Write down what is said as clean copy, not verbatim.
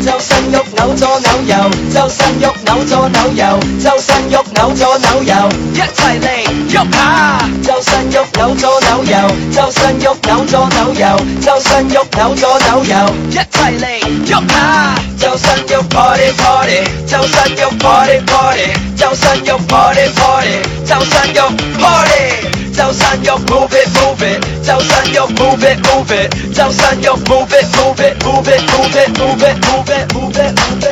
周身喐扭左扭右，周身喐扭左扭右，周身喐扭左扭右，一齊嚟喐下。周身喐扭左扭右，周身喐扭左扭右，周身喐扭左扭右，一齊嚟喐下。周身喐 party party， 周身喐 party party， 周身喐 party party， 周身喐 party。周身喐 move it move it， 周身喐 move it move it， 周身喐 move it move it move it move it move it move it move it move it。